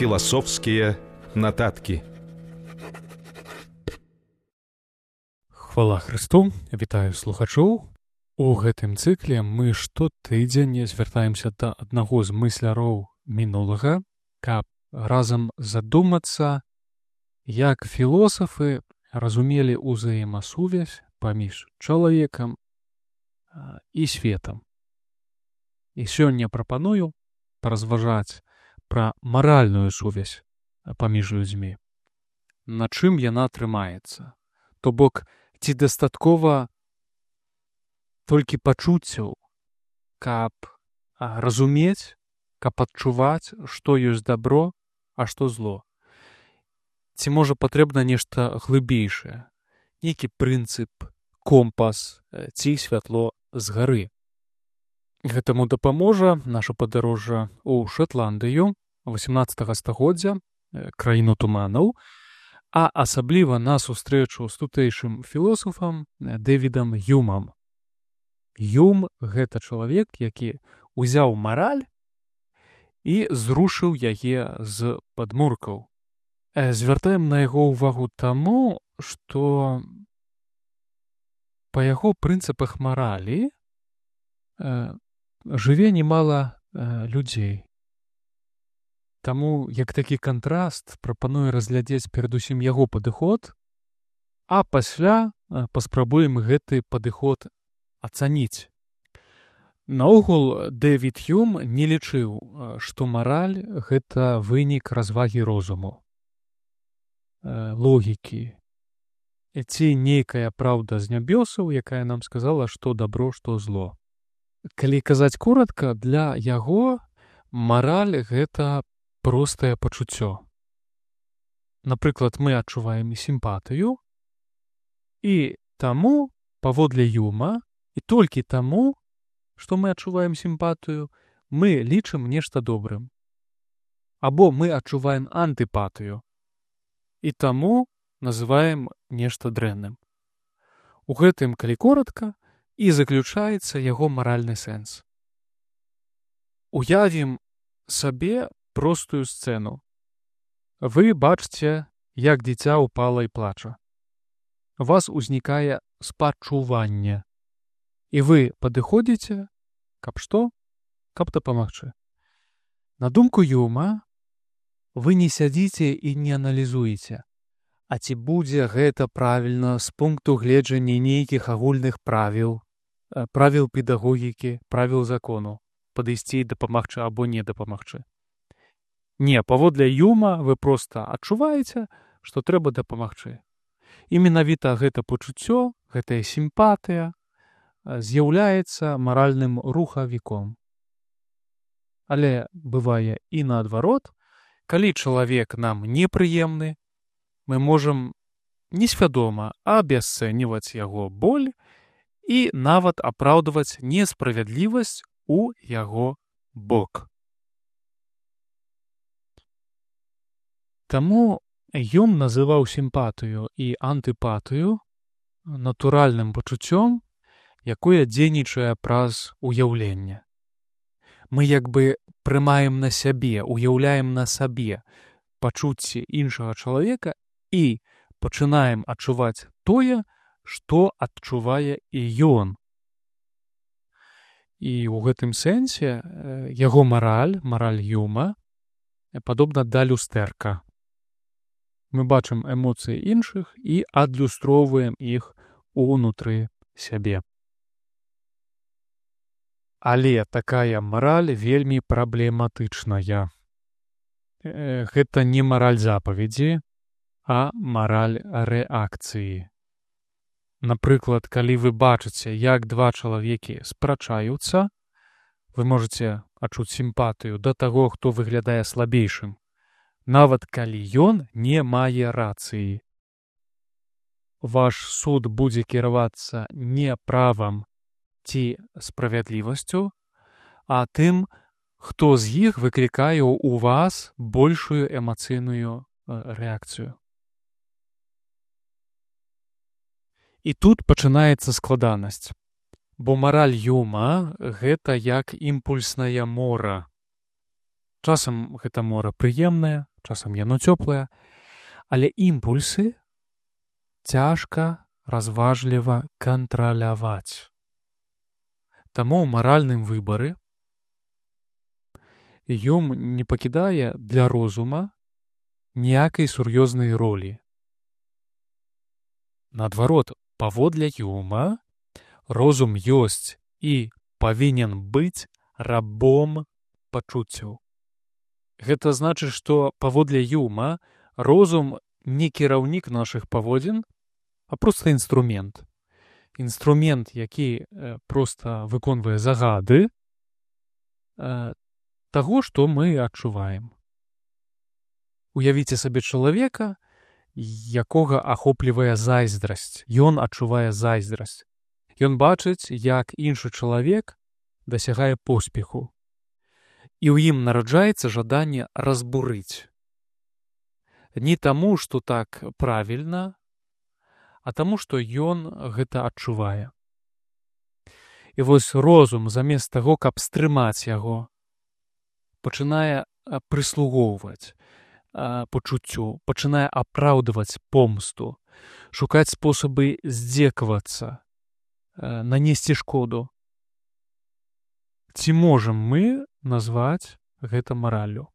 Філасофскія нататкі. Хвала Христу, вітаю слухачоў. У гэтым цыкле мы штотыдзень звяртаемся да аднаго з мысляроў мінулага, каб разам задумацца, як філосафы разумелі ўзаемасувязь паміж чалавекам і светам. І сёння прапаную паразважаць пра маральную сувязь паміж людзьмі. На чым яна трымаецца? То бок, ці дастаткова толькі пачуццяў, каб разумець, каб адчуваць, што ёсць дабро, а што зло? Ці можа патрэбна нешта глыбейшае, нейкі прынцып, компас ці святло згары? Гэтаму дапаможа наша падарожжа ў Шатландыю 18 стагоддзя, краіну туманаў, а асабліва на сустрэчу з тутэйшым філосафам Дэвідам Юмам. Юм — гэта чалавек, які ўзяў мараль і зрушыў яе з падмуркаў. Звяртаем на яго ўвагу таму, што па яго прынцыпах маралі жыве немала людзей. Таму, як такі кантраст, прапаную разглядзець перадусім яго падыход, а пасля паспрабуем гэты падыход ацаніць. Наогул, Дэвід Юм не лічыў, што мараль — гэта вынік развагі розуму, логікі, ці нейкая праўда з нябёсаў, якая нам сказала, што дабро, што зло. Калі казаць коратка, для яго мараль — гэта простае пачуццё. Напрыклад, мы адчуваем сімпатыю, і таму, паводле Юма, і толькі таму, што мы адчуваем сімпатыю, мы лічым нешта добрым. Або мы адчуваем антыпатыю, і таму называем нешта дрэнным. У гэтым, калі коратка, і заключаецца яго маральны сэнс. Уявім сабе простую сцэну. Вы бачыце, як дзіця ўпала і плача. У вас узнікае спачуванне. І вы падыходзіце, каб што? Каб дапамагчы. На думку Юма, вы не сядзіце і не аналізуеце, а ці будзе гэта правільна з пункту гледжання нейкіх агульных правіл педагогікі, правіл закону, падысці і дапамагчы або не дапамагчы. Не, паводле Юма вы проста адчуваеце, што трэба дапамагчы. І менавіта гэта пачуццё, гэтая сімпатыя з'яўляецца маральным рухавіком. Але бывае і наадварот, калі чалавек нам непрыемны, мы можам несвядома абясцэньваць яго боль і нават апраўдваць несправядлівасць у яго бок. Таму Юм называў сімпатыю і антыпатыю натуральным пачуццём, якое дзейнічае праз уяўленне. Мы як бы прымаем на сябе, уяўляем на сабе пачуцці іншага чалавека і пачынаем адчуваць тое, што адчувае і ён. І ў гэтым сэнсе яго мараль Юма, падобна да люстэрка. Мы бачым эмоцыі іншых і адлюстроўваем іх унутры сябе. Але такая мараль вельмі праблематычная. Гэта не мараль запаведзі, а мараль рэакцыі. Напрыклад, калі вы бачыце, як два чалавекі спрачаюцца, вы можаце адчуць сімпатыю да таго, хто выглядае слабейшым, нават калі ён не мае рацыі. Ваш суд будзе кіравацца не правам ці справядлівасцю, а тым, хто з іх выклікае ў вас большую эмацыйную рэакцыю. І тут пачынаецца складанасць, бо мараль Юма — гэта як імпульсная мора. Часам гэта мора прыемная, часам яно цёплае, але імпульсы цяжка разважліва кантраляваць. Таму ў маральным выбары Юм не пакідае для розума ніякай сур'ёзнай ролі. Наадварот, паводле Юма, розум ёсць і павінен быць рабом пачуццяў. Гэта значыць, што паводле Юма розум не кіраўнік нашых паводзін, а проста інструмент. Інструмент, які проста выконвае загады таго, што мы адчуваем. Уявіце сабе чалавека, якога ахоплівае зайздрасць. Ён адчувае зайздрасць. Ён бачыць, як іншы чалавек дасягае поспеху. І ў ім нараджаецца жаданне разбурыць. Не таму, што так правільна, а таму, што ён гэта адчувае. І вось розум, замест таго, каб стрымаць яго, пачынае прыслугоўваць пачуццю, пачынае апраўдваць помсту, шукаць спосабы здзекавацца, нанесці шкоду. Ці можам мы назваць гэта мараллю?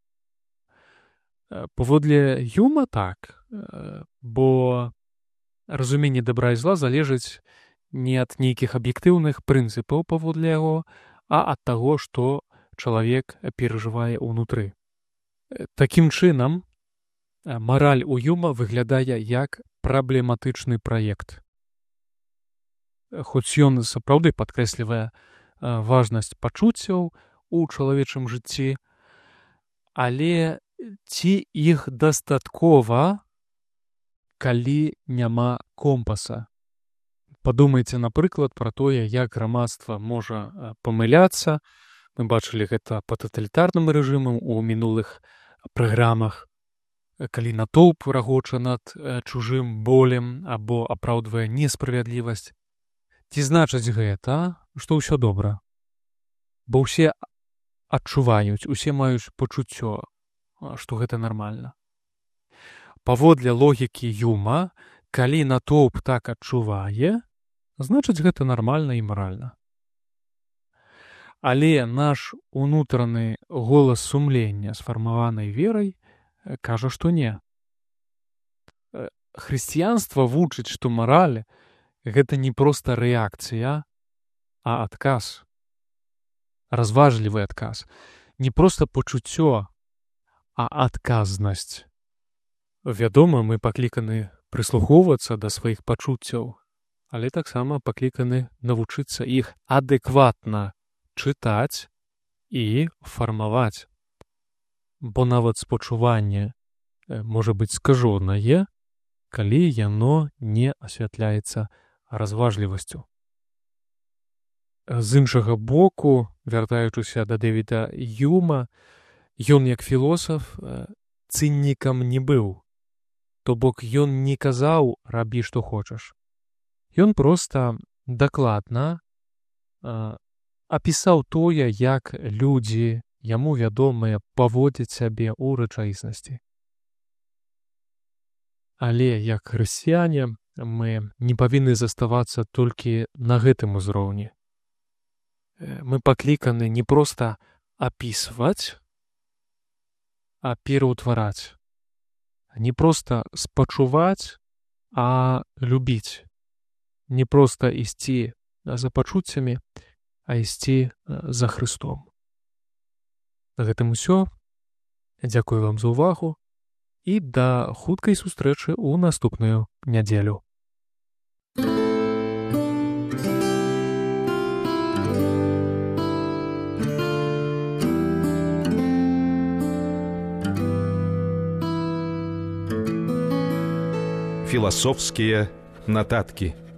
Паводле Юма так, бо разуменне дабра і зла залежыць не ад нейкіх аб'ектыўных прынцыпаў паводле яго, а ад таго, што чалавек перажывае ўнутры. Такім чынам, мараль у Юма выглядае як праблематычны праект. Хоць ён сапраўды падкрэслівае важнасць пачуццяў у чалавечым жыцці, але ці іх дастаткова, калі няма компаса? Падумайце, напрыклад, пра тое, як грамадства можа памыляцца. Мы бачылі гэта па таталітарным рэжымам у мінулых праграмах, калі натоўп рагоча над чужым болем або апраўдвае несправядлівасць. Ці значыць гэта, што ўсё добра? Бо ўсе адчуваюць, усе маюць пачуццё, што гэта нармальна. Паводле логікі Юма, калі натоўп так адчувае, значыць гэта нармальна і маральна. Але наш унутраны голас сумлення, сфармаванай верай, кажа, што не. Хрысціянства вучыць, што мараль — гэта не проста рэакцыя, а адказ. Разважлівы адказ. Не проста пачуццё, а адказнасць. Вядома, мы пакліканы прыслухоўвацца да сваіх пачуццяў, але таксама пакліканы навучыцца іх адэкватна чытаць і фармаваць. Бо нават спачуванне можа быць скажонае, калі яно не асвятляецца разважлівасцю. З іншага боку, вяртаючыся да Дэвіда Юма, ён як філосаф цыннікам не быў. То бок ён не казаў «рабі, што хочаш». Ён проста дакладна апісаў тое, як людзі, яму вядомыя, паводзяць сябе ў рэчаіснасці. Але як хрысціяне мы не павінны заставацца толькі на гэтым узроўні. Мы пакліканы не проста апісваць, а пераўтвараць. Не проста спачуваць, а любіць. Не проста ісці за пачуццямі, а ісці за Хрыстом. На гэтым усё. Дзякую вам за ўвагу і да хуткай сустрэчы ў наступную нядзелю. Философские нотатки.